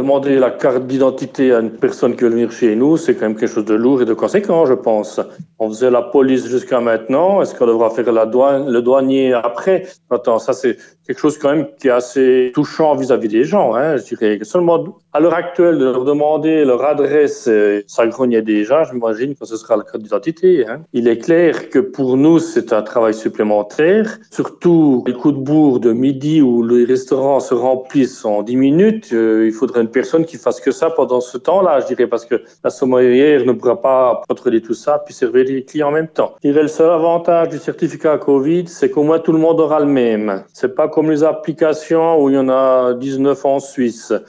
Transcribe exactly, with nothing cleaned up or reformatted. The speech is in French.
demander la carte d'identité à une personne qui veut venir chez nous, c'est quand même quelque chose de lourd et de conséquent, je pense. On faisait la police jusqu'à maintenant. Est-ce qu'on devra faire la douane, le douanier après? Attends, ça c'est quelque chose quand même qui est assez touchant vis-à-vis des gens. Hein. Je dirais que seulement à l'heure actuelle de leur demander leur adresse, euh, ça grognait déjà. J'imagine que ce sera la carte d'identité. Hein. Il est clair que pour nous c'est un travail supplémentaire, surtout les coups de bourre de midi où les restaurants se remplissent en dix minutes. Euh, il faudrait une personne qui fasse que ça pendant ce temps-là, je dirais, parce que la sommelière ne pourra pas contrôler tout ça puis servir les clients en même temps. Je dirais le seul avantage du certificat Covid, c'est qu'au moins tout le monde aura le même. C'est pas comme les applications où il y en a dix-neuf en Suisse.